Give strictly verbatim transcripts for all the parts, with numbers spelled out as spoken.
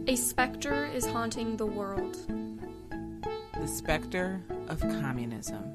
A specter is haunting the world. The specter of communism.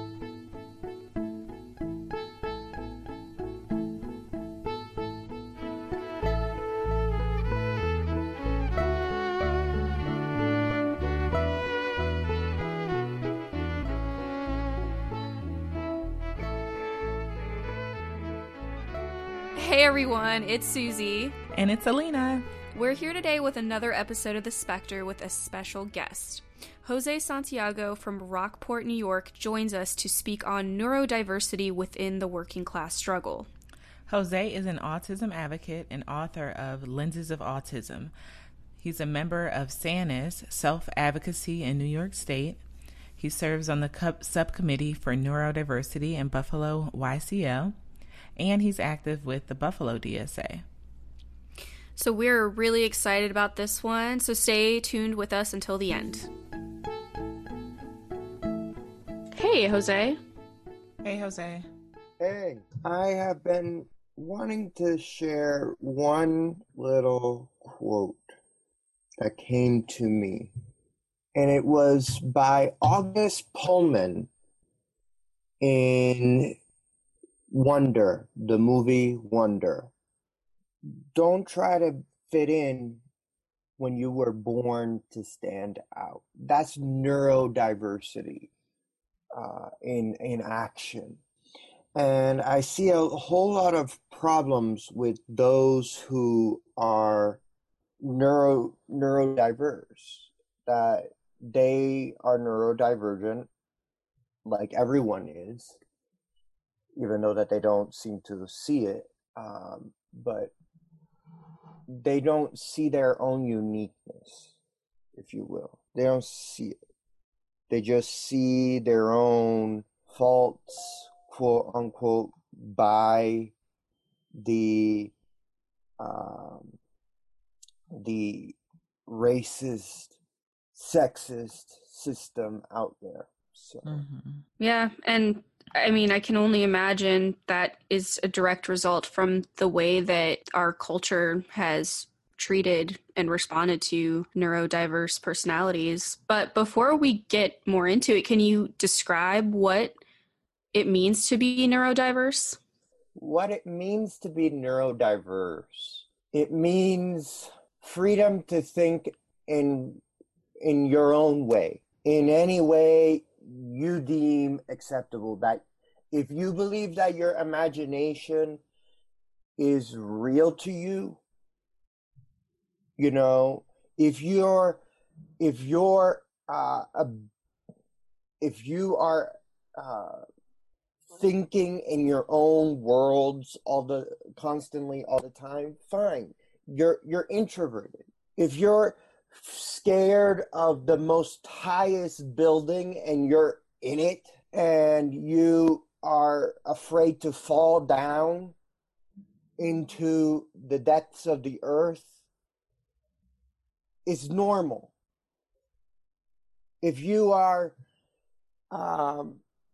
Hey everyone, it's Susie. And it's Alina. We're here today with another episode of The Specter with a special guest. Jose Santiago from Rockport, New York joins us to speak on neurodiversity within the working class struggle. Jose is an autism advocate and author of Lenses of Autism. He's a member of SANIS, Self-Advocacy in New York State. He serves on the cu- subcommittee for neurodiversity in Buffalo Y C L, and he's active with the Buffalo D S A. So we're really excited about this one, so stay tuned with us until the end. Hey, Jose. Hey, Jose. Hey, I have been wanting to share one little quote that came to me, and it was by August Pullman in Wonder, the movie Wonder. Don't try to fit in when you were born to stand out. That's neurodiversity uh, in in action. And I see a whole lot of problems with those who are neuro neurodiverse, that they are neurodivergent, like everyone is, even though that they don't seem to see it. Um, but they don't see their own uniqueness, if you will. They don't see it. They just see their own faults, quote unquote, by the um, the racist, sexist system out there. So. Mm-hmm. Yeah, and I mean, I can only imagine that is a direct result from the way that our culture has treated and responded to neurodiverse personalities. But before we get more into it, can you describe what it means to be neurodiverse? What it means to be neurodiverse, it means freedom to think in in your own way, in any way you deem acceptable. That if you believe that your imagination is real to you, you know, if you're if you're uh, a, if you are uh, thinking in your own worlds all the constantly all the time, fine. You're you're introverted. If you're scared of the most highest building and you're in it and you are afraid to fall down into the depths of the earth, it's normal. If you are um,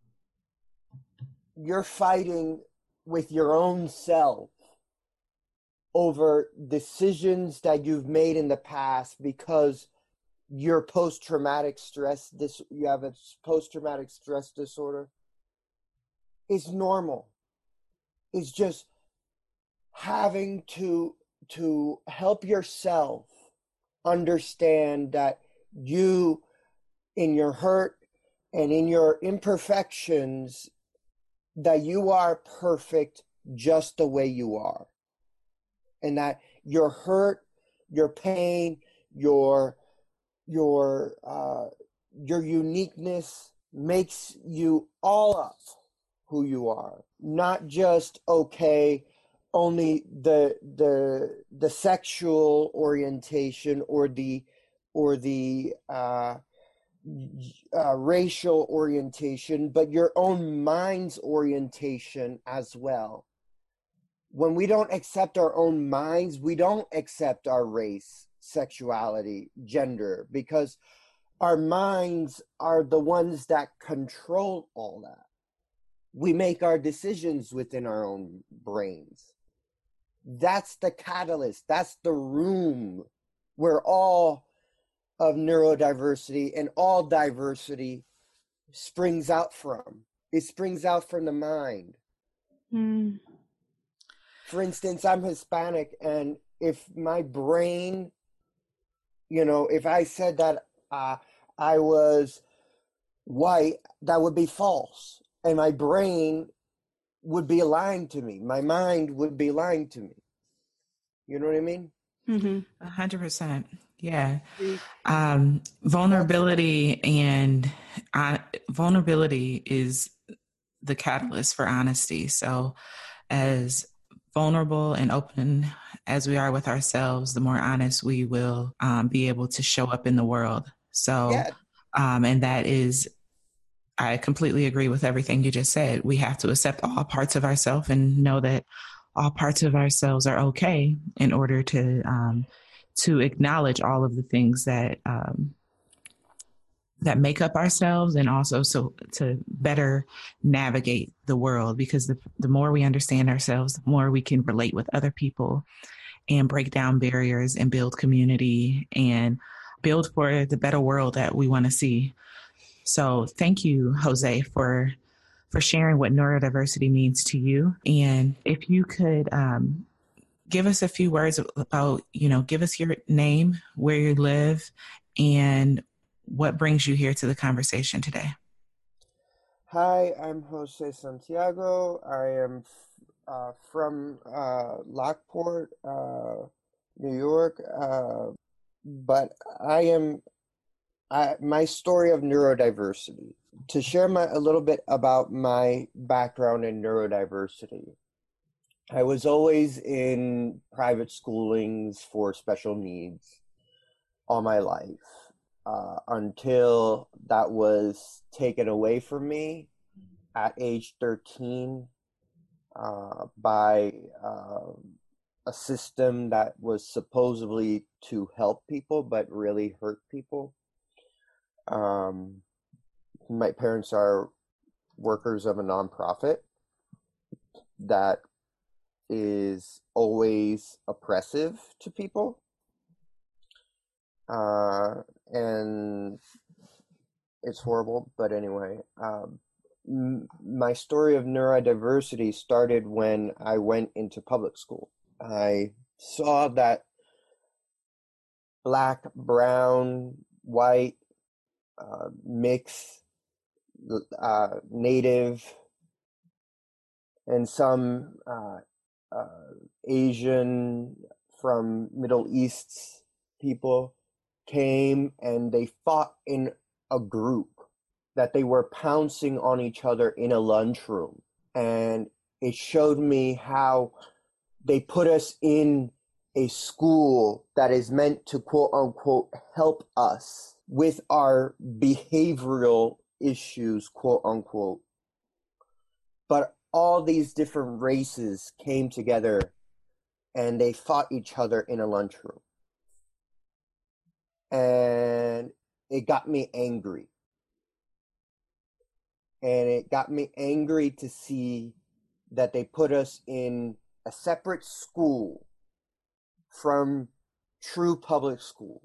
you're fighting with your own self over decisions that you've made in the past because you're post-traumatic stress dis- you have a post-traumatic stress disorder, it's normal. It's just having to to help yourself understand that you, in your hurt and in your imperfections, that you are perfect just the way you are. And that your hurt, your pain, your your uh, your uniqueness makes you all of who you are, not just okay, only the the the sexual orientation or the or the uh, uh, racial orientation, but your own mind's orientation as well. When we don't accept our own minds, we don't accept our race, sexuality, gender, because our minds are the ones that control all that. We make our decisions within our own brains. That's the catalyst. That's the room where all of neurodiversity and all diversity springs out from. It springs out from the mind. Mm. For instance, I'm Hispanic, and if my brain, you know, if I said that uh, I was white, that would be false. And my brain would be lying to me. My mind would be lying to me. You know what I mean? Mm-hmm. A hundred percent. Yeah. See, Um, vulnerability and uh, vulnerability is the catalyst for honesty. So as vulnerable and open as we are with ourselves, the more honest we will um, be able to show up in the world. So, yeah, um, and that is, I completely agree with everything you just said. We have to accept all parts of ourselves and know that all parts of ourselves are okay in order to um, to acknowledge all of the things that um, that make up ourselves, and also so to better navigate the world, because the, the more we understand ourselves, the more we can relate with other people and break down barriers and build community and build for the better world that we want to see. So thank you, Jose, for for sharing what neurodiversity means to you. And if you could um, give us a few words about, you know, give us your name, where you live, and what brings you here to the conversation today. Hi, I'm Jose Santiago. I am uh, from uh, Lockport, uh, New York, uh, but I am I, my story of neurodiversity. To share my, a little bit about my background in neurodiversity, I was always in private schoolings for special needs all my life. Uh, until that was taken away from me at age thirteen uh, by uh, a system that was supposedly to help people but really hurt people. Um, my parents are workers of a nonprofit that is always oppressive to people. Uh, and it's horrible, but anyway, um, m- my story of neurodiversity started when I went into public school. I saw that black, brown, white, uh, mix, uh, native, and some uh, uh, Asian from Middle East people came and they fought in a group, that they were pouncing on each other in a lunchroom. And it showed me how they put us in a school that is meant to quote unquote help us with our behavioral issues, quote unquote. But all these different races came together and they fought each other in a lunchroom. And it got me angry. And it got me angry to see that they put us in a separate school from true public school.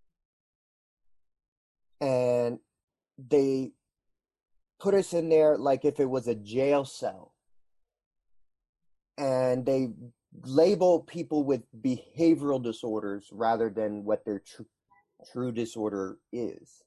And they put us in there like if it was a jail cell. And they label people with behavioral disorders rather than what their tr- true disorder is.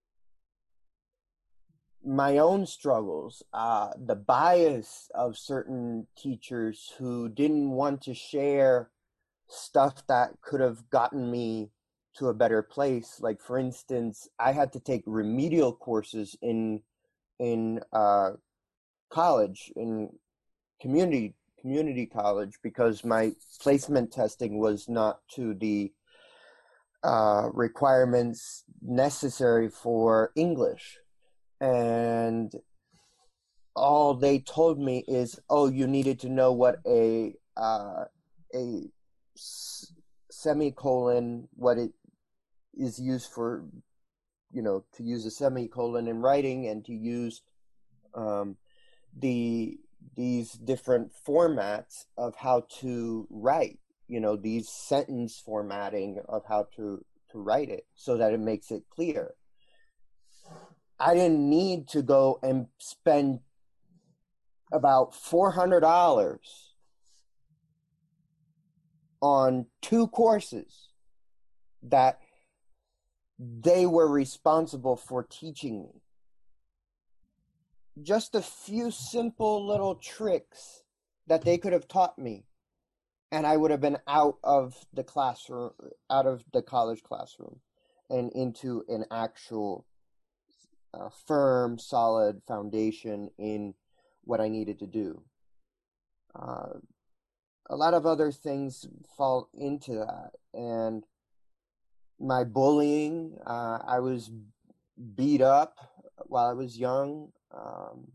My own struggles, uh, the bias of certain teachers who didn't want to share stuff that could have gotten me to a better place. Like, for instance, I had to take remedial courses in in uh, college, in community community college, because my placement testing was not to the uh, requirements necessary for English. And all they told me is, oh, you needed to know what a uh, a s- semicolon, what it is used for, you know, to use a semicolon in writing, and to use um, the these different formats of how to write. you know, these sentence formatting of how to, to write it so that it makes it clear. I didn't need to go and spend about four hundred dollars on two courses that they were responsible for teaching me. Just a few simple little tricks that they could have taught me, and I would have been out of the classroom, out of the college classroom, and into an actual uh, firm, solid foundation in what I needed to do. Uh, a lot of other things fall into that, and my bullying, uh, I was beat up while I was young, um,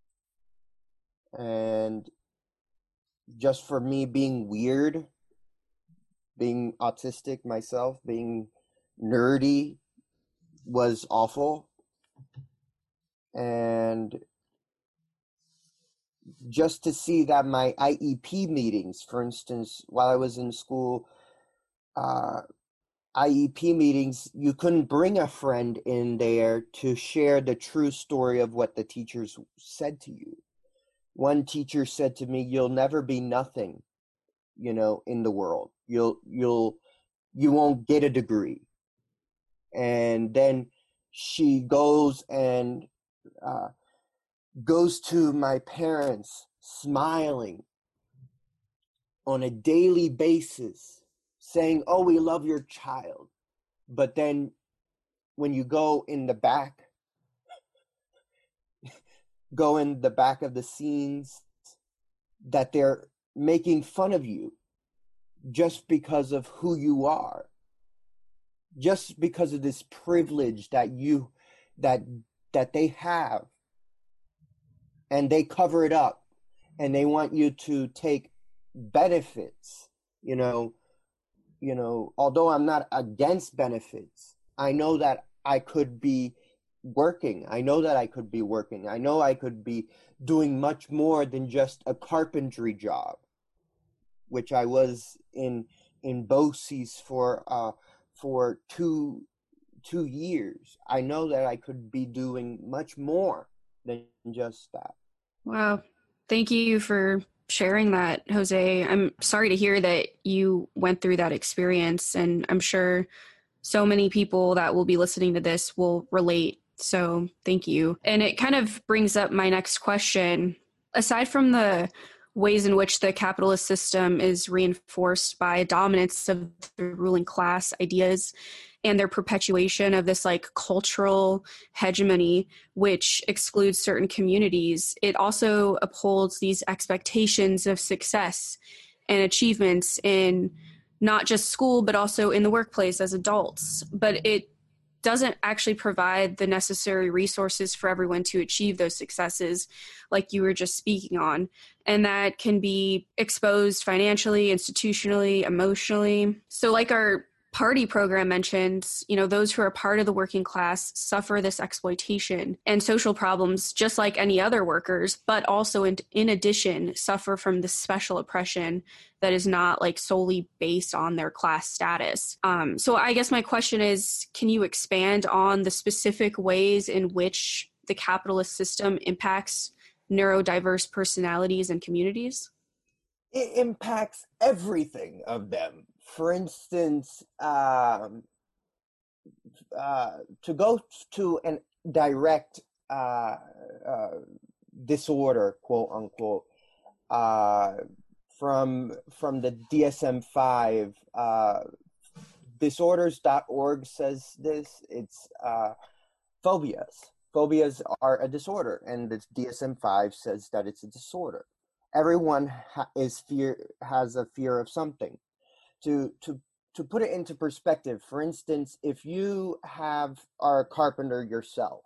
and just for me being weird, being autistic myself, being nerdy was awful. And just to see that my I E P meetings, for instance, while I was in school, uh, I E P meetings, you couldn't bring a friend in there to share the true story of what the teachers said to you. One teacher said to me, "You'll never be nothing, you know, in the world. You'll, you'll, you won't get a degree." And then she goes and uh, goes to my parents, smiling on a daily basis, saying, "Oh, we love your child." But then when you go in the back, go in the back of the scenes, that they're making fun of you just because of who you are, just because of this privilege that you that that they have, and they cover it up, and they want you to take benefits. You know, you know, although I'm not against benefits, I know that I could be working. I know that I could be working. I know I could be doing much more than just a carpentry job, which I was in in BOCES for uh for two two years. I know that I could be doing much more than just that. Wow. Thank you for sharing that, Jose. I'm sorry to hear that you went through that experience, and I'm sure so many people that will be listening to this will relate. So thank you. And it kind of brings up my next question. Aside from the ways in which the capitalist system is reinforced by dominance of the ruling class ideas and their perpetuation of this like cultural hegemony, which excludes certain communities, it also upholds these expectations of success and achievements in not just school, but also in the workplace as adults. But it doesn't actually provide the necessary resources for everyone to achieve those successes, like you were just speaking on. And that can be exposed financially, institutionally, emotionally. So like our party program mentions, you know, those who are part of the working class suffer this exploitation and social problems just like any other workers, but also in, in addition, suffer from this special oppression that is not like solely based on their class status. Um, so I guess my question is, can you expand on the specific ways in which the capitalist system impacts neurodiverse personalities and communities? It impacts everything of them. For instance, um, uh, to go to a direct uh, uh, disorder, quote unquote, uh, from from the D S M five, uh, disorders dot org says this. It's uh, phobias. Phobias are a disorder, and the D S M five says that it's a disorder. Everyone ha- is fear has a fear of something. To to to put it into perspective, for instance, if you have are a carpenter yourself,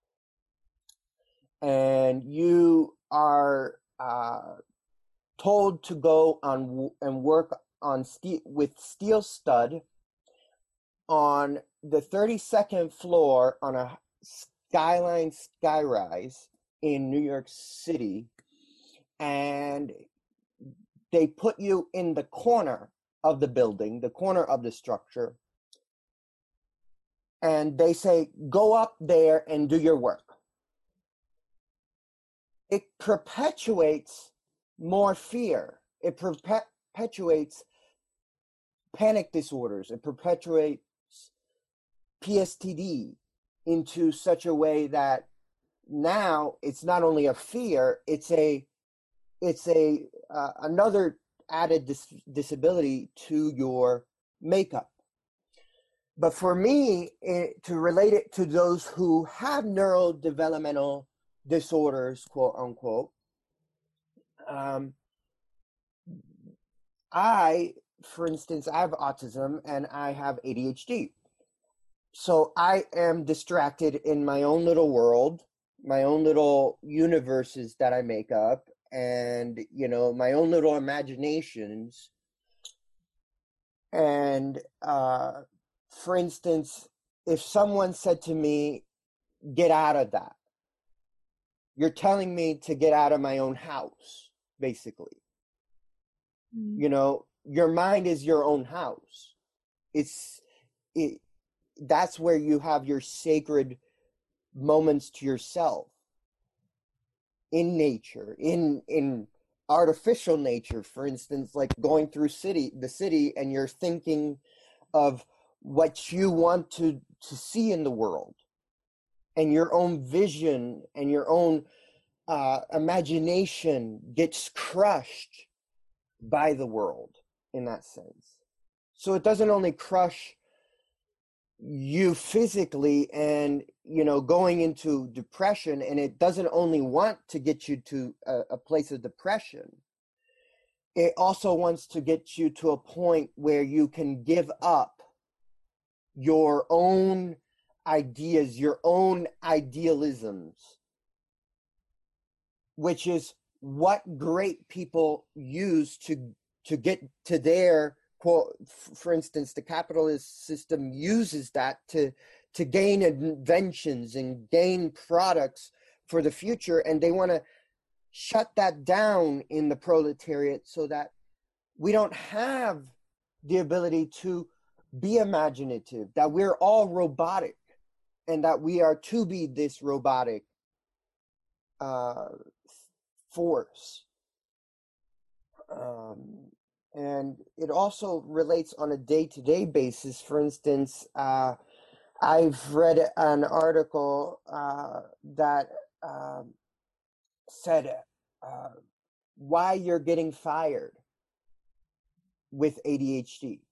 and you are uh, told to go on and work on steel with steel stud on the thirty-second floor on a skyline skyrise in New York City, and they put you in the corner of the building, the corner of the structure, and they say, go up there and do your work. It perpetuates more fear. It perpetuates panic disorders. It perpetuates P S T D into such a way that now it's not only a fear, it's a it's a uh, another added dis- disability to your makeup. But for me, it, to relate it to those who have neurodevelopmental disorders, quote unquote, um, I, for instance, I have autism and I have A D H D. So I am distracted in my own little world, my own little universes that I make up, and, you know, my own little imaginations. And, uh, for instance, if someone said to me, get out of that, you're telling me to get out of my own house, basically. Mm. You know, your mind is your own house. It's, it, that's where you have your sacred moments to yourself in nature, in, in artificial nature, for instance, like going through city, the city, and you're thinking of what you want to, to see in the world, and your own vision and your own uh, imagination gets crushed by the world in that sense. So it doesn't only crush you physically and, you know, going into depression, and it doesn't only want to get you to a, a place of depression. It also wants to get you to a point where you can give up your own ideas, your own idealisms, which is what great people use to to get to their quote. For instance, the capitalist system uses that to to gain inventions and gain products for the future, and they want to shut that down in the proletariat so that we don't have the ability to be imaginative, that we're all robotic, and that we are to be this robotic uh, force. Um, and it also relates on a day-to-day basis. For instance, uh, I've read an article uh, that uh, said uh, why you're getting fired with A D H D.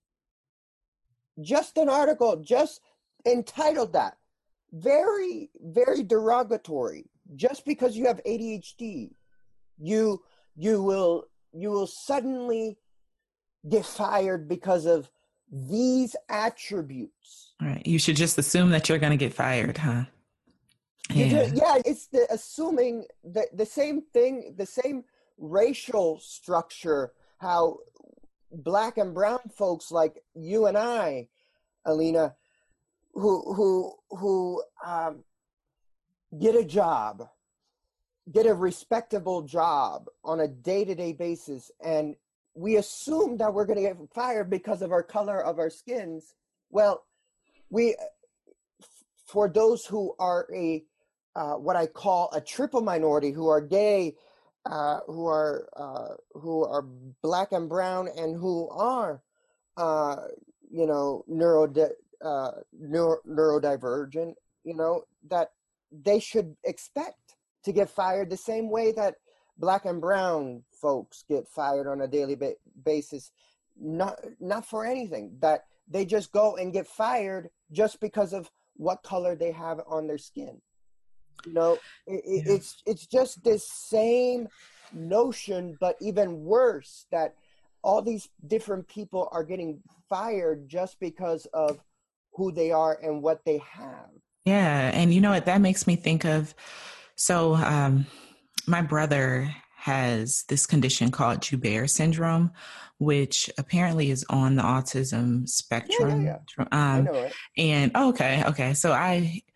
Just an article, just entitled that. Very, very derogatory. Just because you have A D H D, you you will you will suddenly get fired because of these attributes. All right. You should just assume that you're going to get fired, huh? Yeah. Just, yeah, it's the assuming the, the same thing, the same racial structure, how black and brown folks like you and I, Alina, who who who um, get a job, get a respectable job on a day-to-day basis, and we assume that we're going to get fired because of our color of our skins. Well, we, for those who are a uh, what I call a triple minority, who are gay, uh, who are uh, who are black and brown, and who are uh, you know neuro uh, neuro neurodivergent, you know, that they should expect to get fired the same way that black and brown folks get fired on a daily ba- basis, not not for anything, that they just go and get fired just because of what color they have on their skin. You know, it, yeah. it's it's just this same notion, but even worse, that all these different people are getting fired just because of who they are and what they have. Yeah, and you know what, that makes me think of, so um, my brother has this condition called Joubert syndrome, which apparently is on the autism spectrum. Yeah, yeah, yeah. Um, I know it. And oh, okay, okay. So I,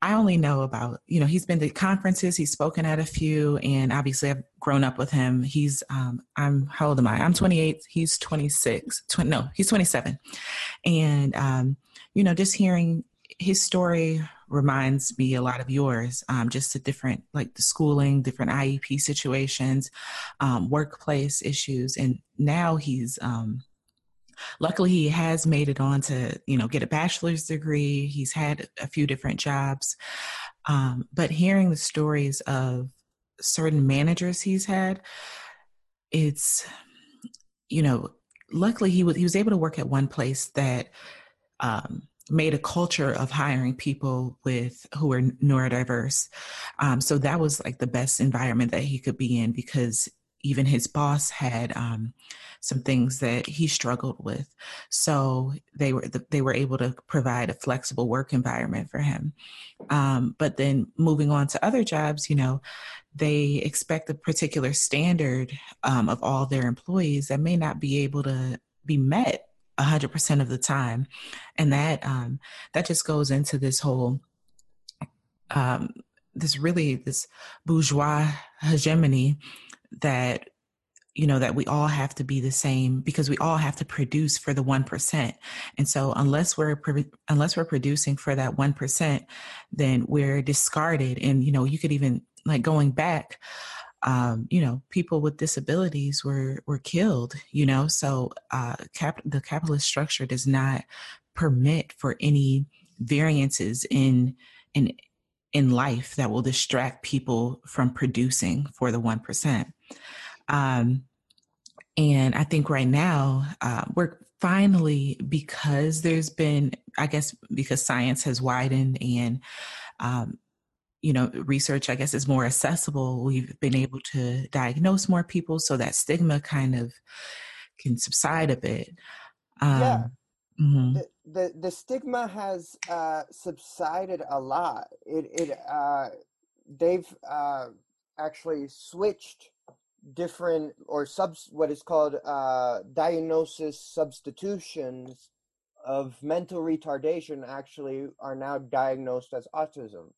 I only know about, you know, he's been to conferences, he's spoken at a few, and obviously I've grown up with him. He's, um, I'm, how old am I? I'm twenty-eight. He's twenty-six. twenty, no, he's twenty-seven. And, um, you know, just hearing his story reminds me a lot of yours, um, just the different, like the schooling, different I E P situations, um, workplace issues. And now he's, um, luckily he has made it on to, you know, get a bachelor's degree. He's had a few different jobs. Um, but hearing the stories of certain managers he's had, it's, you know, luckily he was, he was able to work at one place that, um, made a culture of hiring people with who are neurodiverse. Um, so that was like the best environment that he could be in, because even his boss had um, some things that he struggled with. So they were they were able to provide a flexible work environment for him. Um, but then moving on to other jobs, you know, they expect a particular standard um, of all their employees that may not be able to be met one hundred percent of the time. And that um, that just goes into this whole, um, this really, this bourgeois hegemony that, you know, that we all have to be the same because we all have to produce for the one percent. And so unless we're, unless we're producing for that one percent, then we're discarded. And, you know, you could even, like, going back, um, you know, people with disabilities were, were killed, you know, so uh, cap- the capitalist structure does not permit for any variances in, in, in life that will distract people from producing for the one percent. Um, and I think right now uh, we're finally, because there's been, I guess, because science has widened and, um, you know, research, I guess, is more accessible. We've been able to diagnose more people, so that stigma kind of can subside a bit. Um, yeah. Mm-hmm. The, the the stigma has uh, subsided a lot. It it uh, they've uh, actually switched different or subs what is called uh, diagnosis substitutions of mental retardation actually are now diagnosed as autism.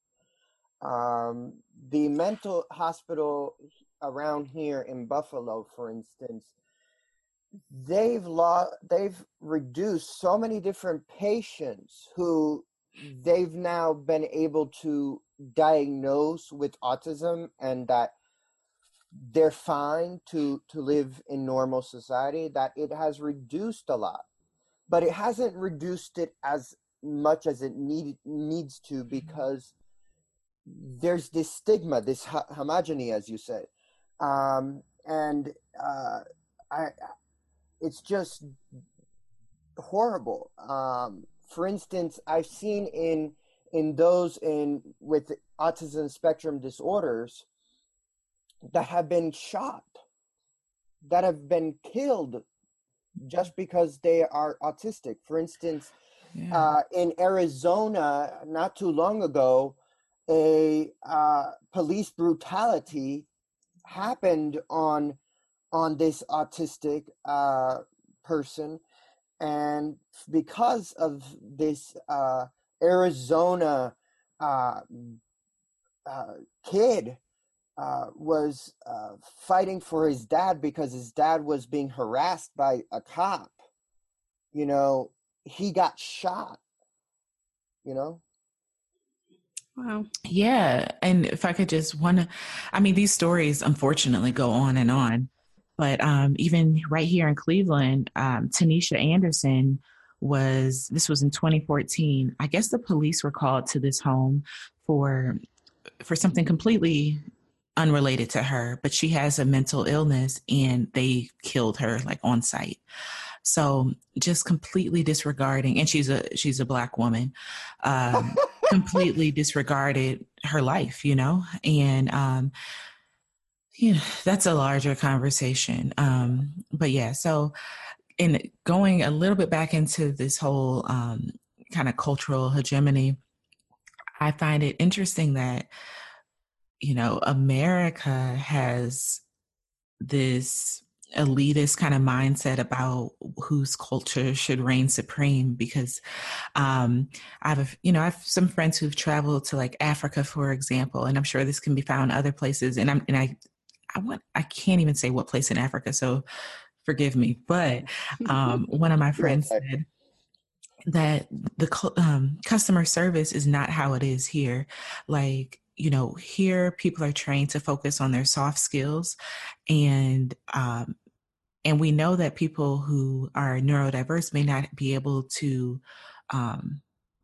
Um, the mental hospital around here in Buffalo, for instance, they've lo- they've reduced so many different patients who they've now been able to diagnose with autism, and that they're fine to to live in normal society, that it has reduced a lot. But it hasn't reduced it as much as it need, needs to, because there's this stigma, this ho- homogeny, as you said. Um, and uh, I, it's just horrible. Um, for instance, I've seen in in those in with autism spectrum disorders that have been shot, that have been killed just because they are autistic. For instance, yeah. uh, in Arizona, not too long ago, a uh, police brutality happened on on this autistic uh, person, and because of this uh, Arizona uh, uh, kid uh, was uh, fighting for his dad because his dad was being harassed by a cop, you know, he got shot, you know? Wow. Yeah. And if I could just want I mean, these stories unfortunately go on and on, but um, even right here in Cleveland, um, Tanisha Anderson was, this was in twenty fourteen. I guess the police were called to this home for, for something completely unrelated to her, but she has a mental illness and they killed her like on site. So just completely disregarding, and she's a she's a Black woman, um, completely disregarded her life, you know, and um, you know, that's a larger conversation. Um, but yeah, so in going a little bit back into this whole um, kind of cultural hegemony, I find it interesting that, you know, America has this elitist kind of mindset about whose culture should reign supreme, because um, I have, you know, I have some friends who've traveled to like Africa, for example, and I'm sure this can be found other places. And I'm, and I, I want, I can't even say what place in Africa, so forgive me. But um, one of my friends Okay. said that the um, customer service is not how it is here. Like, you know, here people are trained to focus on their soft skills, and um, and we know that people who are neurodiverse may not be able to um,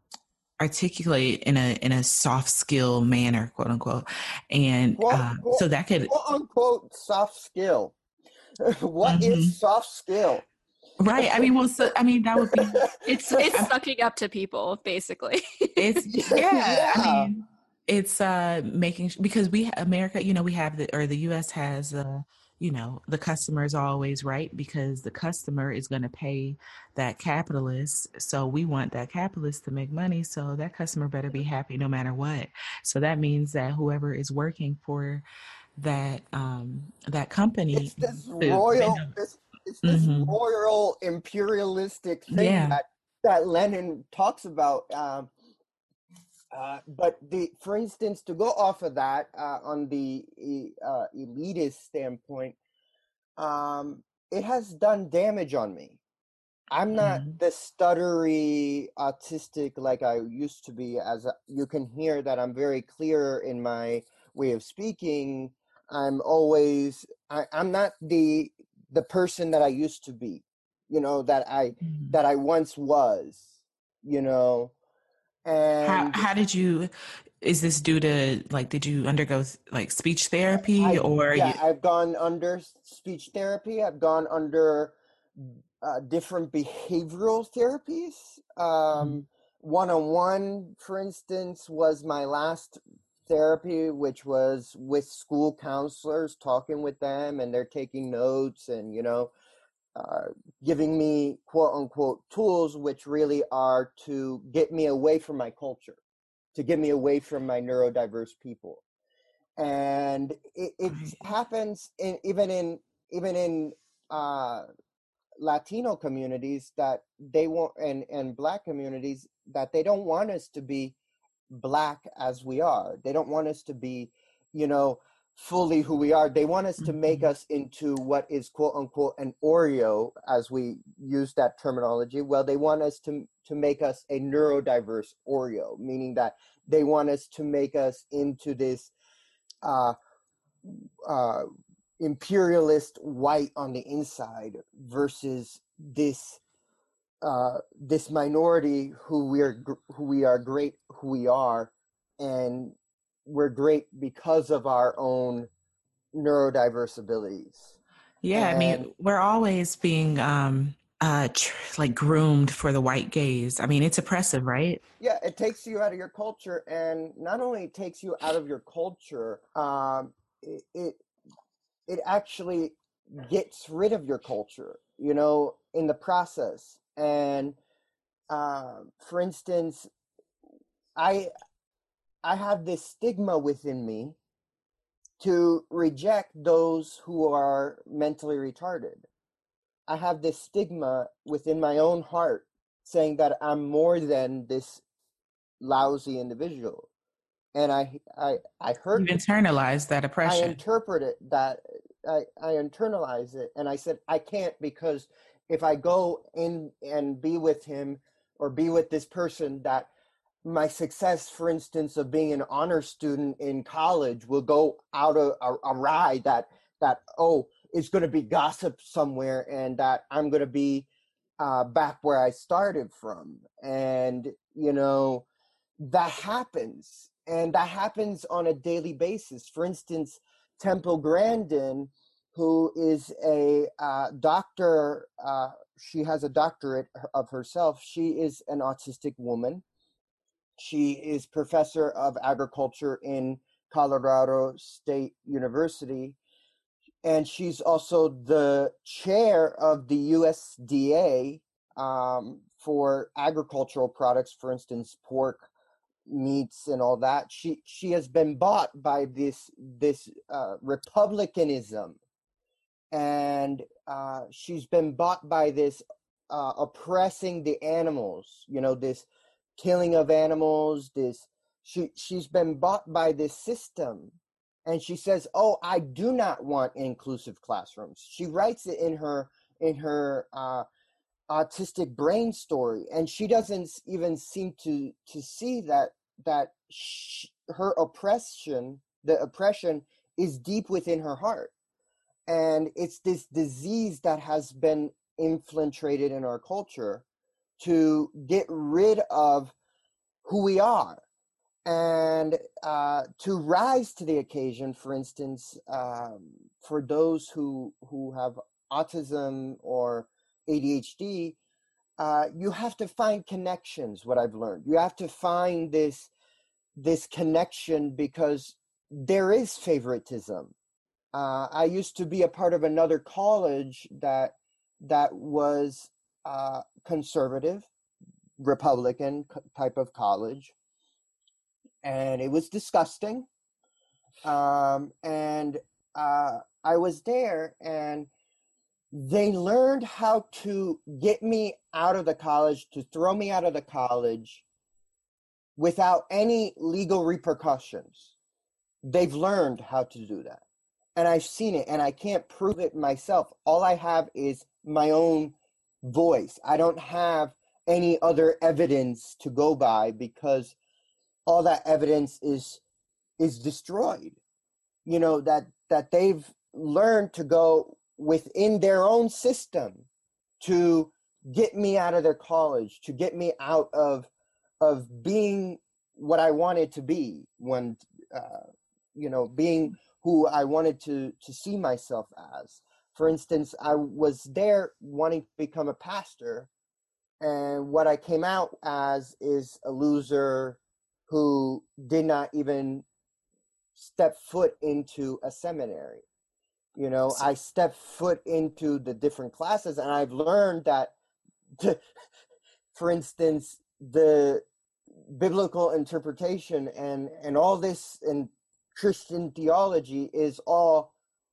articulate in a in a soft skill manner, quote unquote, and Quote, uh, quote, so that could quote unquote soft skill. What is Mhm. soft skill? Right. I mean, well, so I mean, that would be It's it's I'm, sucking up to people, basically. it's yeah. I Yeah. mean, it's uh making because we America, you know, we have the or the U S has uh you know the customer is always right, because the customer is going to pay that capitalist. So we want that capitalist to make money. So that customer better be happy no matter what. So that means that whoever is working for that um that company It's this to bend royal over. this it's this Mm-hmm. royal imperialistic thing Yeah. that that Lenin talks about. Um, uh, but the for instance, to go off of that uh, on the e- uh, elitist standpoint, um, it has done damage on me. I'm not Mm-hmm. the stuttery autistic like I used to be. As a, you can hear that I'm very clear in my way of speaking. I'm always I, I'm not the the person that I used to be, you know, that I Mm-hmm. that I once was, you know, How and how did you? Is this due to like? Did you undergo like speech therapy, I or yeah, you? I've gone under speech therapy. I've gone under uh, different behavioral therapies. Um, one-on-one, for instance, was my last therapy, which was with school counselors, talking with them, and they're taking notes and, you know, uh, giving me quote unquote tools, which really are to get me away from my culture, to get me away from my neurodiverse people. And it, it Right. happens in even in even in uh, Latino communities that they want, and and Black communities that they don't want us to be Black as we are. They don't want us to be, you know, fully who we are. They want us to make Mhm. us into what is quote unquote an Oreo, as we use that terminology. Well, they want us to to make us a neurodiverse Oreo, meaning that they want us to make us into this uh, uh, imperialist white on the inside versus this uh, this minority who we are who we are great who we are, and we're great because of our own neurodiverse abilities. Yeah, I mean, And we're always being um uh tr- like groomed for the white gaze. I mean, it's oppressive, right? yeah, it takes you out of your culture, and not only takes you out of your culture, um, it, it it actually gets rid of your culture, you know, in the process. And uh, for instance, I I have this stigma within me to reject those who are mentally retarded. I have this stigma within my own heart saying that I'm more than this lousy individual. And I I I hurt You've internalized that I oppression. interpret it that I, I internalize it, and I said I can't, because if I go in and be with him or be with this person, that my success, for instance, of being an honor student in college will go out of a, a ride, that that oh, it's going to be gossip somewhere, and that I'm going to be uh, back where I started from. And you know, that happens, and that happens on a daily basis. For instance, Temple Grandin, who is a uh, doctor, uh, she has a doctorate of herself. She is an autistic woman. She is professor of agriculture in Colorado State University, and she's also the chair of the U S D A um, for agricultural products, for instance, pork, meats, and all that. She she has been bought by this this uh, republicanism, and uh, she's been bought by this uh, oppressing the animals, you know, this killing of animals, this, she, she's been bought by this system. And she says, oh, I do not want inclusive classrooms. She writes it in her, in her uh, autistic brain story. And she doesn't even seem to, to see that, that sh- her oppression, the oppression is deep within her heart. And it's this disease that has been infiltrated in our culture to get rid of who we are and uh, to rise to the occasion. For instance, um, for those who who have autism or A D H D, uh, you have to find connections. What I've learned, you have to find this this connection because there is favoritism. Uh, I used to be a part of another college that that was uh, conservative, Republican type of college, and it was disgusting. Um, and uh, I was there, and they learned how to get me out of the college, to throw me out of the college without any legal repercussions. They've learned how to do that. And I've seen it, and I can't prove it myself. All I have is my own voice. I don't have any other evidence to go by because all that evidence is is destroyed. You know, that that they've learned to go within their own system to get me out of their college, to get me out of of being what I wanted to be when, uh, you know, being who I wanted to to see myself as. For instance, I was there wanting to become a pastor, and what I came out as is a loser who did not even step foot into a seminary. You know, I stepped foot into the different classes, and I've learned that, to, for instance, the biblical interpretation and and all this and Christian theology is all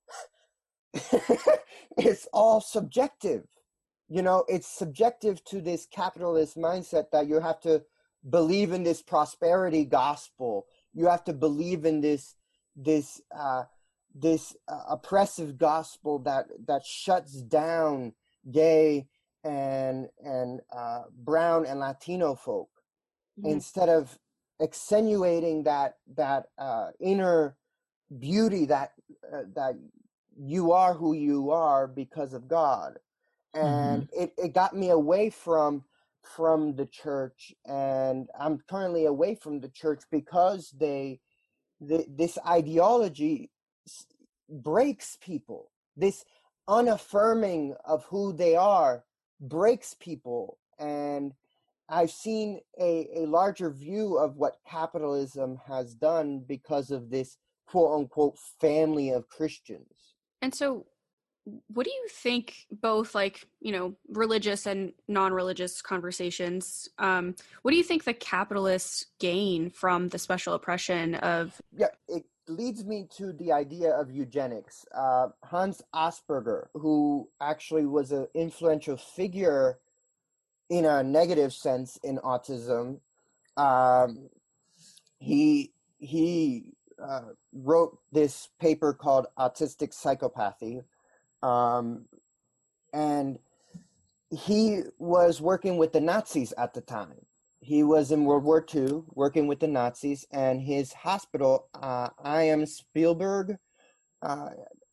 it's all subjective. You know, it's subjective to this capitalist mindset that you have to believe in this prosperity gospel. You have to believe in this this uh, this uh, oppressive gospel that that shuts down gay and and uh, brown and Latino folk, mm-hmm. instead of accentuating that that uh, inner beauty that uh, that you are who you are because of God. And mm-hmm. it, it got me away from from the church, and I'm currently away from the church because they the, this ideology breaks people. This unaffirming of who they are breaks people. And I've seen a, a larger view of what capitalism has done because of this quote unquote family of Christians. And so what do you think, both like, you know, religious and non-religious conversations, um, what do you think the capitalists gain from the special oppression of... Yeah, it leads me to the idea of eugenics. Uh, Hans Asperger, who actually was an influential figure in a negative sense in autism, um, he, he uh, wrote this paper called Autistic Psychopathy. Um, and he was working with the Nazis at the time. He was in World War Two working with the Nazis, and his hospital, uh, I M Spielberg, uh,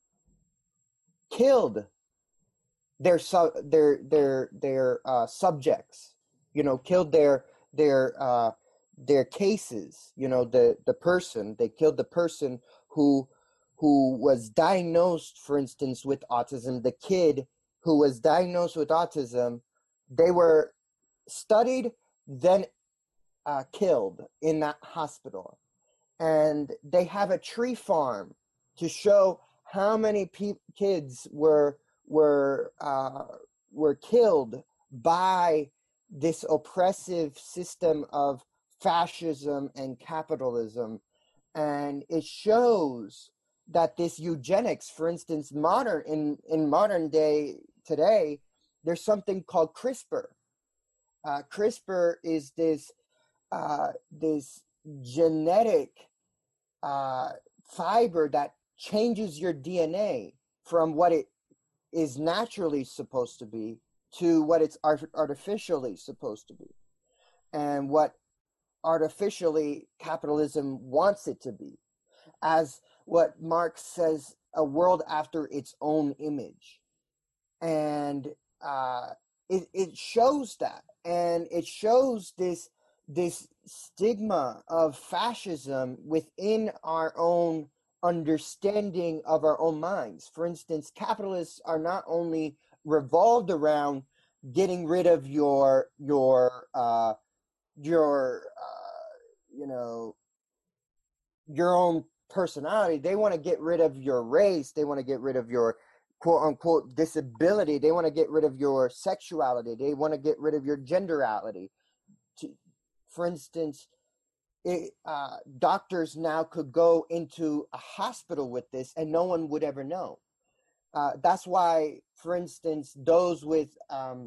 killed their su- their their their uh, subjects. You know, killed their their uh, their cases. You know, the the person they killed the person who. who was diagnosed, for instance, with autism. The kid who was diagnosed with autism, they were studied, then uh, killed in that hospital. And they have a tree farm to show how many pe- kids were were uh, were killed by this oppressive system of fascism and capitalism. And it shows that this eugenics, for instance, modern in, in modern day today, there's something called CRISPR. Uh, CRISPR is this uh, this genetic uh, fiber that changes your D N A from what it is naturally supposed to be to what it's art- artificially supposed to be, and what artificially capitalism wants it to be, as what Marx says, a world after its own image. And uh, it, it shows that, and it shows this this stigma of fascism within our own understanding of our own minds. For instance, capitalists are not only revolved around getting rid of your your uh, your uh, you know your own personality. They want to get rid of your race. They want to get rid of your quote unquote disability. They want to get rid of your sexuality. They want to get rid of your genderality. To, for instance, it, uh, doctors now could go into a hospital with this and no one would ever know. Uh, that's why, for instance, those with um,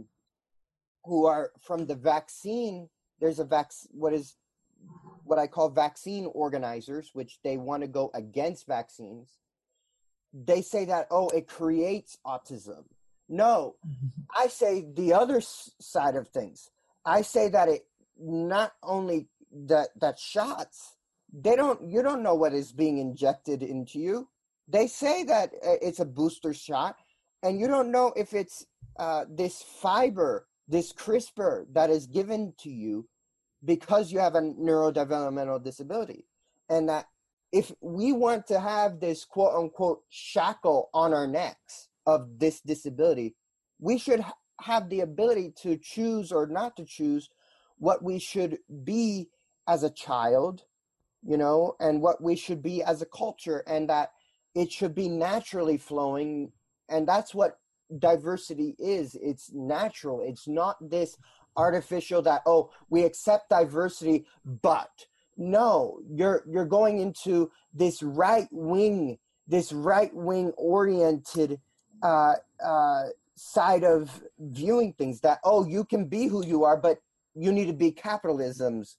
who are from the vaccine, there's a vac what is what I call vaccine organizers, which they want to go against vaccines. They say that, oh, it creates autism. No, I say the other side of things. I say that it not only that that shots, they don't, you don't know what is being injected into you. They say that it's a booster shot, and you don't know if it's uh, this fiber, this CRISPR that is given to you because you have a neurodevelopmental disability. And that if we want to have this quote unquote shackle on our necks of this disability, we should ha- have the ability to choose or not to choose what we should be as a child, you know, and what we should be as a culture, and that it should be naturally flowing. And that's what diversity is. It's natural. It's not this artificial that, oh, we accept diversity, but no, you're you're going into this right wing, this right wing oriented uh, uh, side of viewing things, that, oh, you can be who you are, but you need to be capitalism's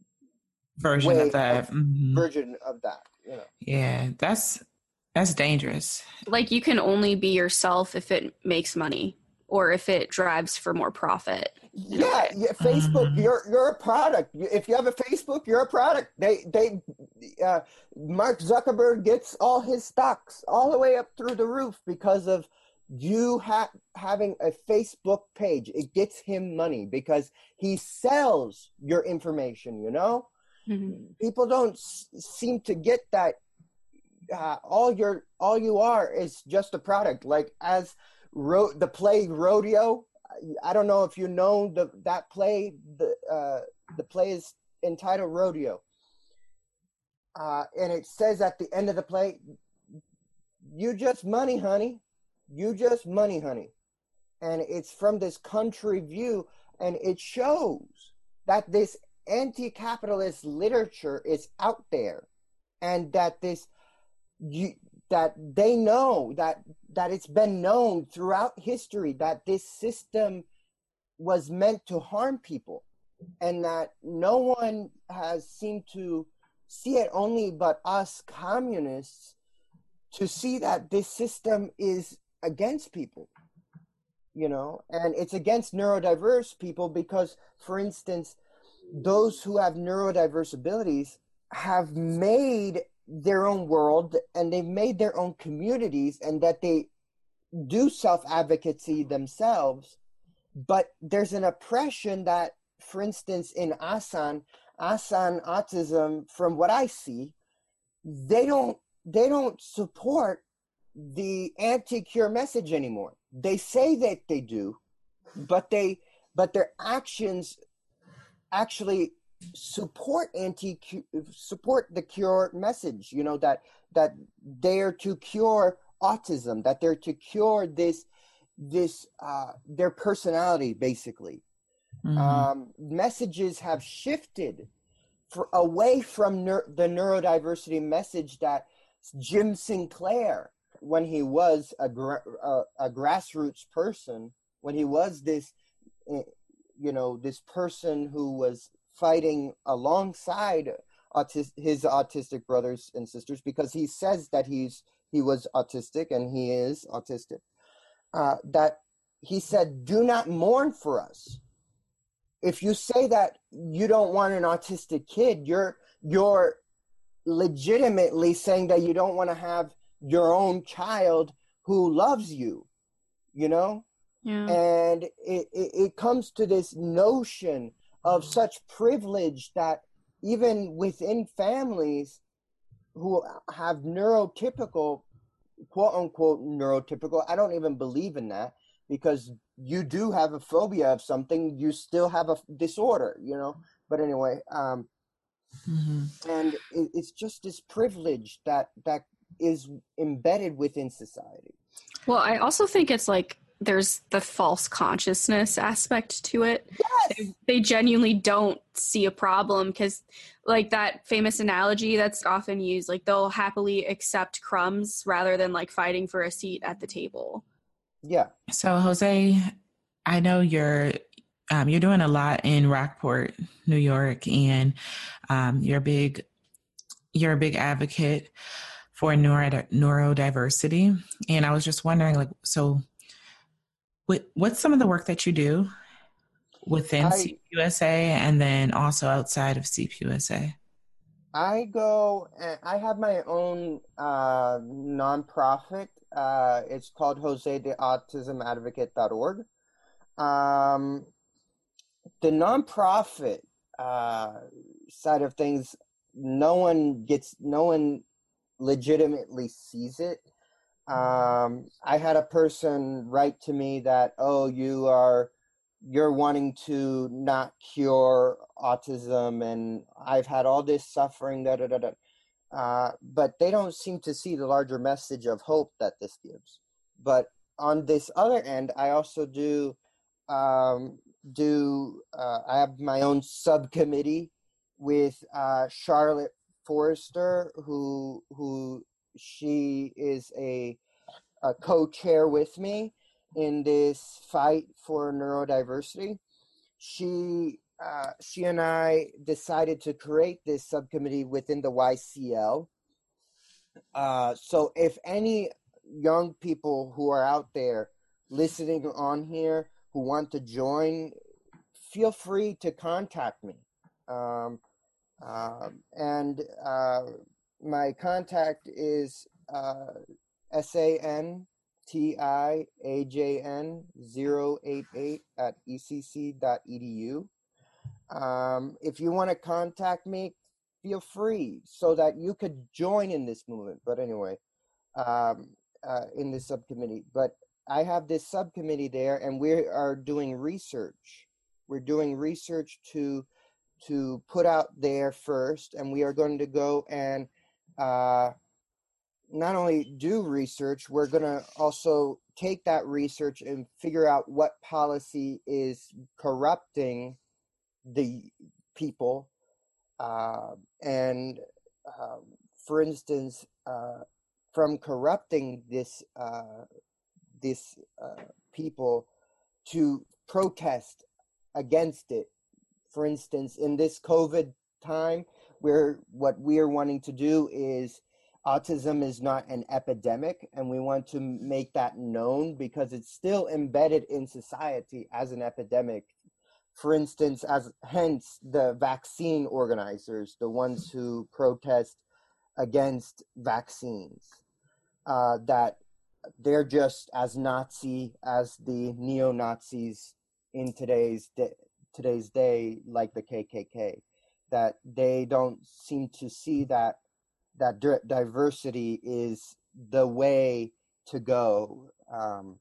version way of that. Of, mm-hmm. version of that. You know. Yeah, that's that's dangerous. Like, you can only be yourself if it makes money or if it drives for more profit. Yeah, yeah, Facebook. Mm-hmm. You're you're a product. If you have a Facebook, you're a product. They they, uh, Mark Zuckerberg gets all his stocks all the way up through the roof because of you ha- having a Facebook page. It gets him money because he sells your information. You know, mm-hmm. People don't s- seem to get that. Uh, all your all you are is just a product. Like as ro- the play Rodeo. I don't know if you know the that play. The uh, the play is entitled Rodeo, uh, and it says at the end of the play, "You just money, honey. You just money, honey." And it's from this country view, and it shows that this anti-capitalist literature is out there, and that this you that they know that that it's been known throughout history that this system was meant to harm people, and that no one has seemed to see it, only but us communists, to see that this system is against people, you know, and it's against neurodiverse people because, for instance, those who have neurodiverse abilities have made their own world, and they've made their own communities, and that they do self-advocacy themselves. But there's an oppression that, for instance, in Asan, Asan autism, from what I see, they don't they don't support the anti-cure message anymore. They say that they do, but they but their actions actually support anti support the cure message, you know, that that they're to cure autism, that they're to cure this this uh their personality, basically. Mm-hmm. Um messages have shifted for away from neur- the neurodiversity message that Jim Sinclair, when he was a, gra- a, a grassroots person, when he was this, you know, this person who was fighting alongside autis- his autistic brothers and sisters, because he says that he's he was autistic and he is autistic, uh, that he said, do not mourn for us. If you say that you don't want an autistic kid, you're you're legitimately saying that you don't want to have your own child who loves you, you know? Yeah. And it, it, it comes to this notion of such privilege that even within families who have neurotypical, quote unquote, neurotypical, I don't even believe in that, because you do have a phobia of something, you still have a disorder, you know? But anyway, um, mm-hmm. and it, it's just this privilege that that is embedded within society. Well, I also think it's like there's the false consciousness aspect to it. Yes! They, they genuinely don't see a problem, because like that famous analogy that's often used, like they'll happily accept crumbs rather than like fighting for a seat at the table. Yeah. So Jose, I know you're um, you're doing a lot in Rockport, New York, and um, you're big you're a big advocate for neuro, neurodiversity. And I was just wondering, like, so what, what's some of the work that you do within I, C P U S A and then also outside of C P U S A? I go, I have my own uh, nonprofit. Uh, it's called Jose the Autism Advocate dot org. Um, the nonprofit uh, side of things, no one gets, no one legitimately sees it. Um, I had a person write to me that, oh, you are, you're wanting to not cure autism, and I've had all this suffering, da da da da. Uh, but they don't seem to see the larger message of hope that this gives. But on this other end, I also do um, do uh, I have my own subcommittee with uh, Charlotte Forrester, who who she is a, a co-chair with me in this fight for neurodiversity. She uh, she and I decided to create this subcommittee within the Y C L. Uh, so if any young people who are out there listening on here who want to join, feel free to contact me. Um, uh, and uh, my contact is uh, S A N T I A J N zero eight eight at E C C dot E D U. Um, if you want to contact me, feel free so that you could join in this movement. But anyway, um, uh, in this subcommittee. But I have this subcommittee there, and we are doing research. We're doing research to to put out there first, and we are going to go and uh, not only do research, we're going to also take that research and figure out what policy is corrupting the people. Uh, and uh, for instance, uh, from corrupting this uh, this uh, people to protest against it. For instance, in this COVID time, where what we are wanting to do is autism is not an epidemic, and we want to make that known because it's still embedded in society as an epidemic. For instance, as hence the vaccine organizers, the ones who protest against vaccines, uh, that they're just as Nazi as the neo-Nazis in today's day, today's day, like the K K K, that they don't seem to see that that diversity is the way to go, um,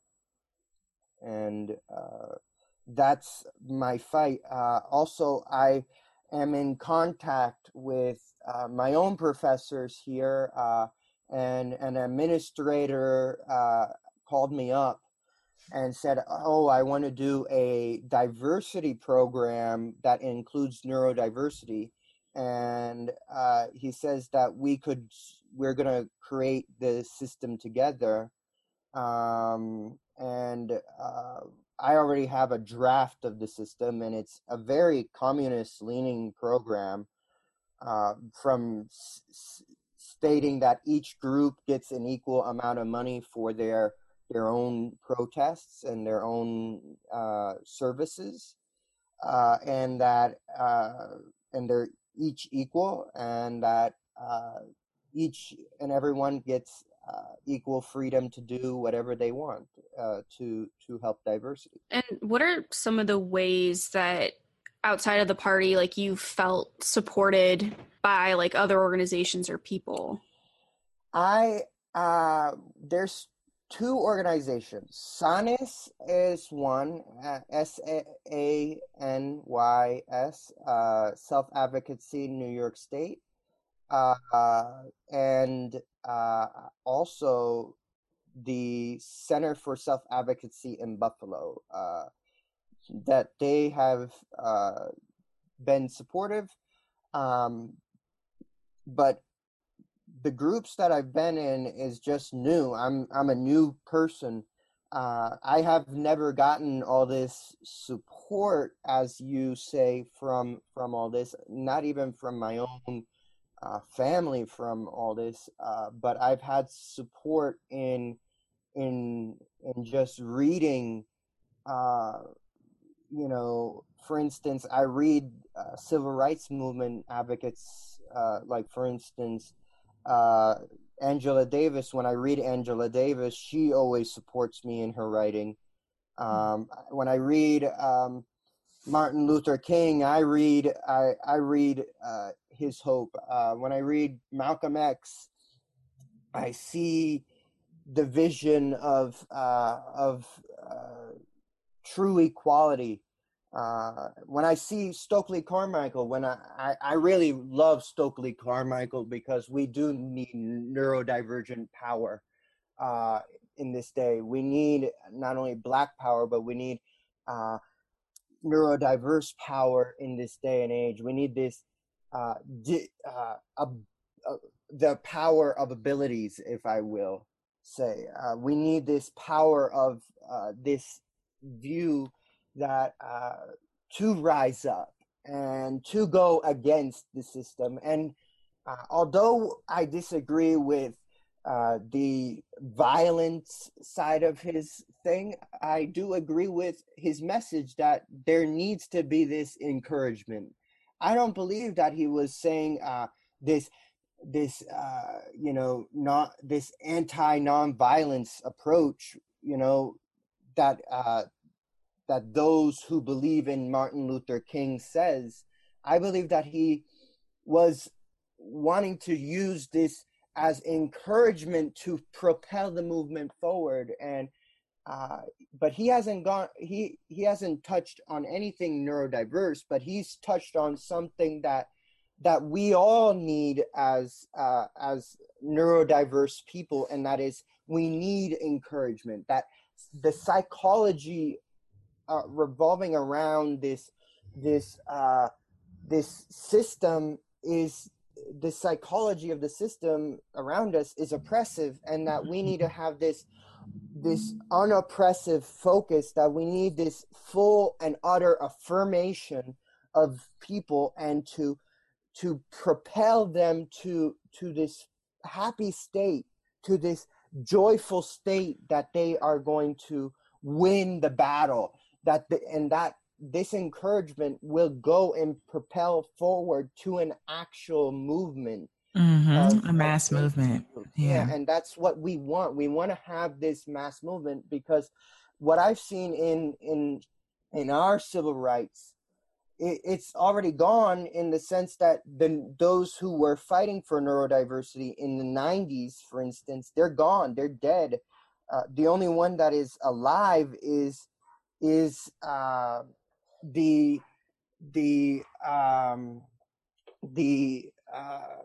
and uh, that's my fight. Uh, also, I am in contact with uh, my own professors here, uh, and an administrator uh, called me up and said, oh, I want to do a diversity program that includes neurodiversity. And uh, he says that we could we're going to create the system together. Um, and uh, I already have a draft of the system, and it's a very communist-leaning program, uh, from s- s- stating that each group gets an equal amount of money for their their own protests and their own uh, services, uh, and that uh, and they're each equal, and that uh, each and everyone gets uh, equal freedom to do whatever they want uh, to to help diversity. And what are some of the ways that outside of the party, like, you felt supported by like other organizations or people? I uh, there's two organizations. SANYS is one, uh, S A N Y S, uh, Self Advocacy New York State, uh, uh, and uh, also the Center for Self Advocacy in Buffalo. Uh, that they have uh, been supportive, um, but the groups that I've been in is just new. I'm I'm a new person. Uh, I have never gotten all this support, as you say, from from all this. Not even from my own uh, family, from all this. Uh, but I've had support in in in just reading. Uh, you know, for instance, I read uh, civil rights movement advocates, uh, like, for instance, uh, Angela Davis. When I read Angela Davis, she always supports me in her writing. Um, when I read um, Martin Luther King, I read I, I read uh, his hope. Uh, when I read Malcolm X, I see the vision of uh, of uh, true equality. Uh, when I see Stokely Carmichael, when I, I, I really love Stokely Carmichael, because we do need neurodivergent power uh, in this day. We need not only Black power, but we need uh, neurodiverse power in this day and age. We need this uh, di- uh, uh, uh, the power of abilities, if I will say. Uh, we need this power of uh, this view that uh, to rise up and to go against the system. And uh, although I disagree with uh, the violence side of his thing, I do agree with his message that there needs to be this encouragement. I don't believe that he was saying uh, this this uh, you know, not this anti nonviolence approach, you know, that uh, that those who believe in Martin Luther King says. I believe that he was wanting to use this as encouragement to propel the movement forward. And uh, but he hasn't gone he he hasn't touched on anything neurodiverse, but he's touched on something that that we all need as uh, as neurodiverse people, and that is we need encouragement. That the psychology uh, revolving around this this uh, this system is the psychology of the system around us is oppressive, and that we need to have this this unoppressive focus, that we need this full and utter affirmation of people, and to to propel them to to this happy state, to this joyful state, that they are going to win the battle, that the, and that this encouragement will go and propel forward to an actual movement. Mm-hmm. Of, a mass of movement. Yeah. Yeah. And that's what we want. We want to have this mass movement, because what I've seen in in in our civil rights, it, it's already gone, in the sense that the those who were fighting for neurodiversity in the nineties, for instance, they're gone, they're dead. Uh, the only one that is alive is is uh, the the um, the uh,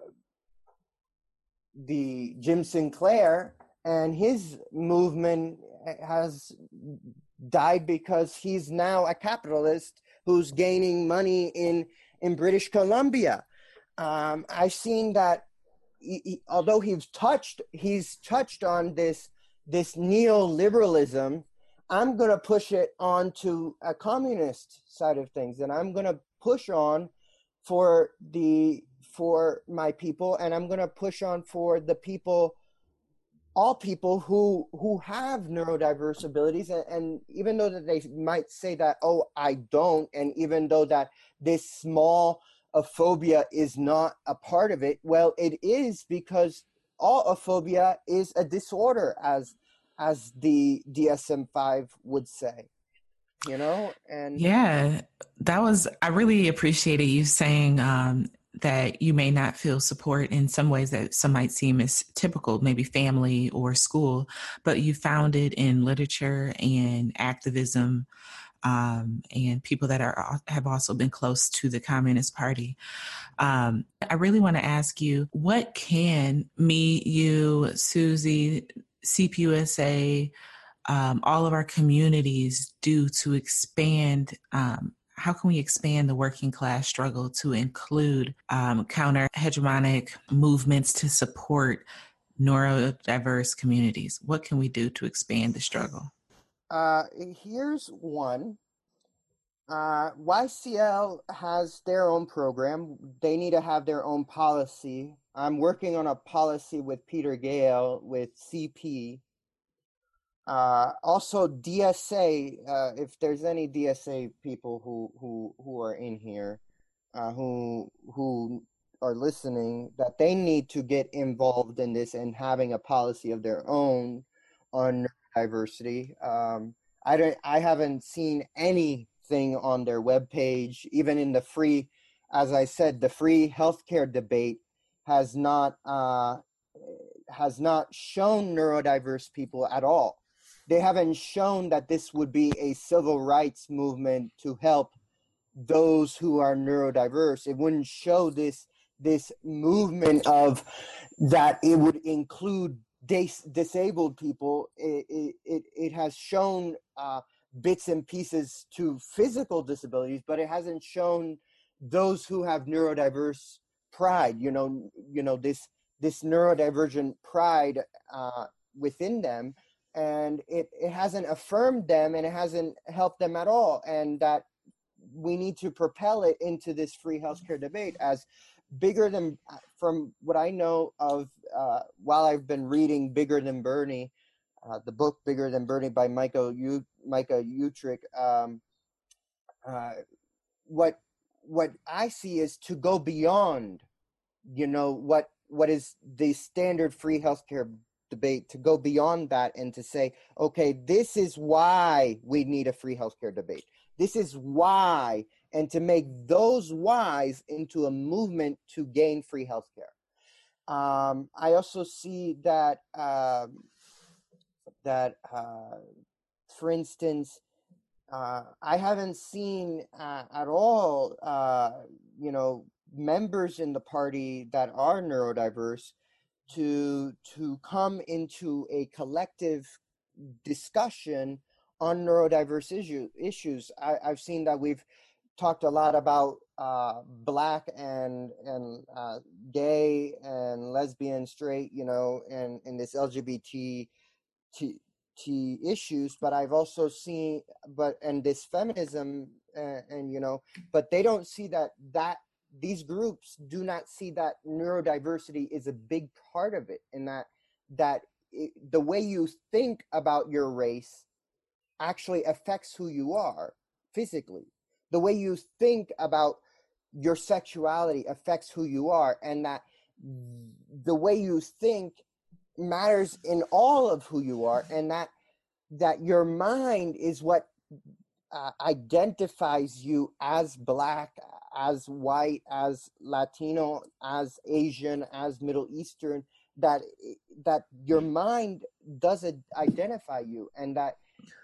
the Jim Sinclair, and his movement has died because he's now a capitalist who's gaining money in in British Columbia. Um, I've seen that he, he, although he's touched he's touched on this this neoliberalism, I'm going to push it onto a communist side of things, and I'm going to push on for the for my people, and I'm going to push on for the people, all people who who have neurodiverse abilities, and, and even though that they might say that, oh, I don't, and even though that this small aphobia is not a part of it, well, it is, because all aphobia is a disorder, as as the D S M five would say, you know. And yeah, that was, I really appreciated you saying um, that you may not feel support in some ways that some might seem as typical, maybe family or school, but you found it in literature and activism, um, and people that are have also been close to the Communist Party. Um, I really want to ask you, what can me, you, Susie, C P U S A, um, all of our communities do to expand, um, how can we expand the working class struggle to include um, counter-hegemonic movements to support neurodiverse communities? What can we do to expand the struggle? Uh, here's one. Uh, Y C L has their own program. They need to have their own policy. I'm working on a policy with Peter Gale with C P. Uh, also, D S A. Uh, if there's any D S A people who who who are in here, uh, who who are listening, that they need to get involved in this and having a policy of their own on diversity. Um, I don't. I haven't seen anything on their webpage, even in the free. As I said, the free healthcare debate has not uh, has not shown neurodiverse people at all. They haven't shown that this would be a civil rights movement to help those who are neurodiverse. It wouldn't show this this movement of that it would include dis- disabled people. It, it, it, it has shown uh, bits and pieces to physical disabilities, but it hasn't shown those who have neurodiverse pride, you know, you know, this this neurodivergent pride uh, within them. And it, it hasn't affirmed them, and it hasn't helped them at all. And that we need to propel it into this free healthcare debate as bigger than, from what I know of, uh, while I've been reading Bigger Than Bernie, uh, the book Bigger Than Bernie by Micah U- Micah Utrick, um, uh, what what I see is to go beyond, you know, what what is the standard free healthcare debate, to go beyond that and to say, okay, this is why we need a free healthcare debate. This is why, and to make those whys into a movement to gain free healthcare. Um, I also see that um, that, uh, for instance, uh, I haven't seen uh, at all, uh, you know, members in the party that are neurodiverse to to come into a collective discussion on neurodiverse issue, issues. I, I've seen that we've talked a lot about uh, Black and and uh, gay and lesbian, straight, you know, and, and this L G B T T, T issues, but I've also seen, but and this feminism, and, and you know, but they don't see that that these groups do not see that neurodiversity is a big part of it, and that that it, the way you think about your race actually affects who you are physically. The way you think about your sexuality affects who you are, and that the way you think matters in all of who you are, and that that your mind is what uh, identifies you as Black, as white, as Latino, as Asian, as Middle Eastern, that that your mind doesn't identify you, and that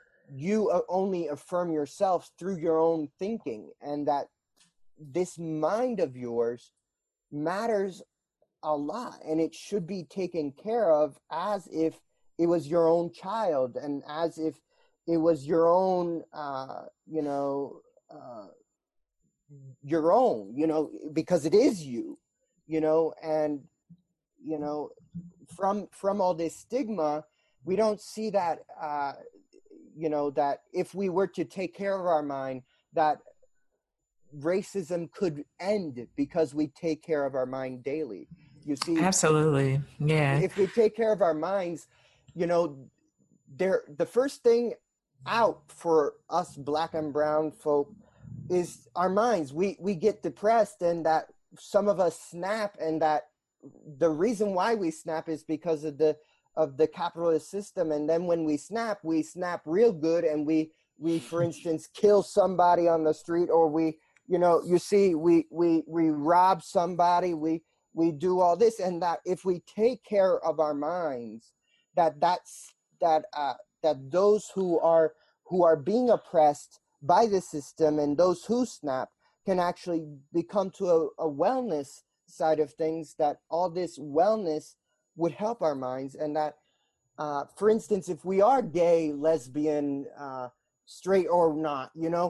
you only affirm yourself through your own thinking, and that this mind of yours matters a lot, and it should be taken care of as if it was your own child, and as if it was your own, uh, you know, uh, your own, you know, because it is you, you know, and you know, from from all this stigma, we don't see that, uh, you know, that if we were to take care of our mind, that racism could end because we take care of our mind daily. You see, Absolutely. Yeah. if we take care of our minds, you know, there the first thing out for us black and brown folk is our minds. We we get depressed, and that some of us snap, and that the reason why we snap is because of the of the capitalist system. And then when we snap, we snap real good, and we we for instance kill somebody on the street, or we, you know, you see, we we we rob somebody, we we do all this. And that if we take care of our minds, that that's that uh that those who are who are being oppressed by the system, and those who snap, can actually become to a, a wellness side of things, that all this wellness would help our minds. And that uh for instance, if we are gay, lesbian, uh straight or not, you know,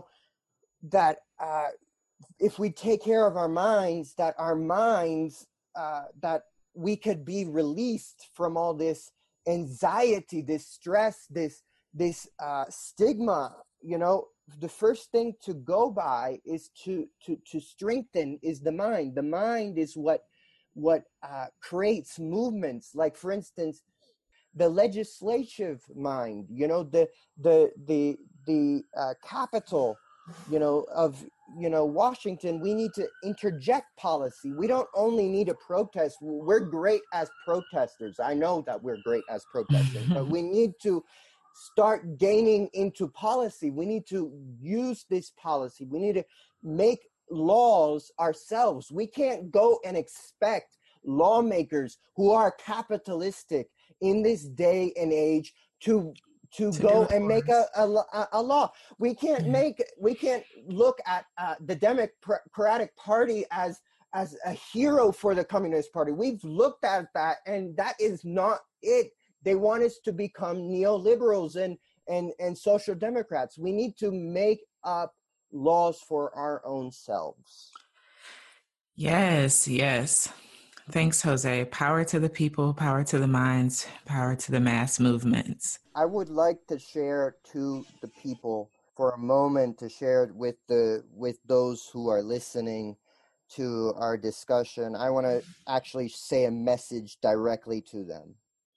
that uh if we take care of our minds, that our minds, uh that we could be released from all this anxiety, this stress, this this uh stigma. You know, the first thing to go by is to to to strengthen is the mind. The mind is what what uh creates movements. Like, for instance, the legislative mind, you know, the the the the uh, capital, you know, of, you know, Washington. We need to interject policy. We don't only need to protest. We're great as protesters. I know that we're great as protesters, but we need to start gaining into policy. We need to use this policy. We need to make laws ourselves. We can't go and expect lawmakers who are capitalistic in this day and age to to, to go and make a, a, a law. We can't make, we can't look at uh, the Democratic Party as as a hero for the Communist Party. We've looked at that, and that is not it. They want us to become neoliberals and and and social democrats. We need to make up laws for our own selves. Yes, yes. Thanks, Jose. Power to the people, power to the minds, power to the mass movements. I would like to share to the people for a moment, to share it with the with those who are listening to our discussion. I want to actually say a message directly to them.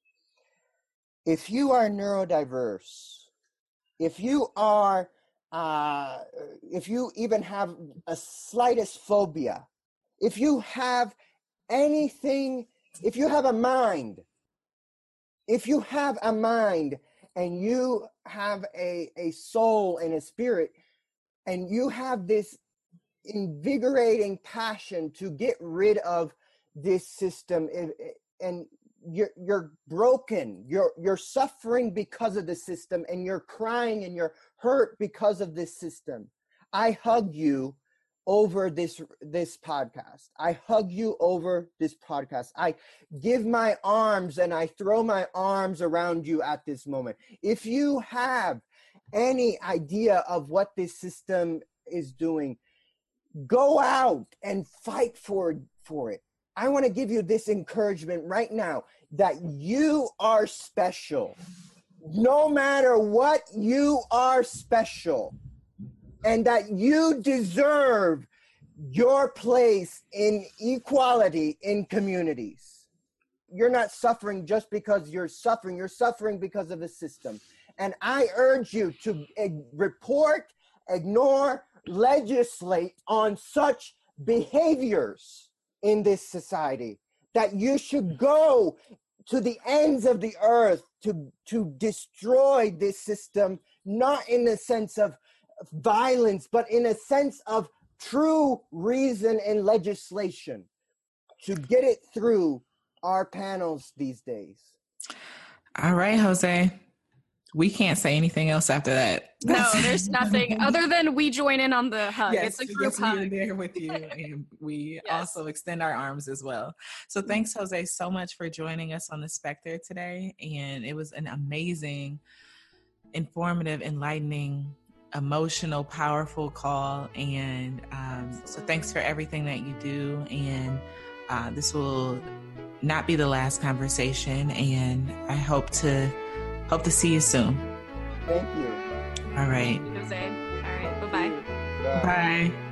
If you are neurodiverse, if you are, uh, if you even have a slightest phobia, if you have anything, if you have a mind, if you have a mind and you have a, a soul and a spirit, and you have this invigorating passion to get rid of this system, and, and you're you're broken, you're you're suffering because of the system, and you're crying and you're hurt because of this system, I hug you over this this podcast. I hug you over this podcast. I give my arms and I throw my arms around you at this moment. If you have any idea of what this system is doing, go out and fight for for it. I want to give you this encouragement right now, that you are special. No matter what, you are special. And that you deserve your place in equality in communities. You're not suffering just because you're suffering. You're suffering because of the system. And I urge you to ig- report, ignore, legislate on such behaviors in this society, that you should go to the ends of the earth to, to destroy this system, not in the sense of violence, but in a sense of true reason and legislation, to get it through our panels these days. All right, Jose. We can't say anything else after that. No, there's nothing other than we join in on the hug. Yes, it's a group yes, hug. we are there with you, and we Yes. also extend our arms as well. So thanks, Jose, so much for joining us on The Spectre today. And it was an amazing, informative, enlightening, emotional, powerful call. And um, so thanks for everything that you do. And uh, this will not be the last conversation, and I hope to hope to see you soon. Thank you. All right. Jose. All right. Bye-bye. Bye. Bye.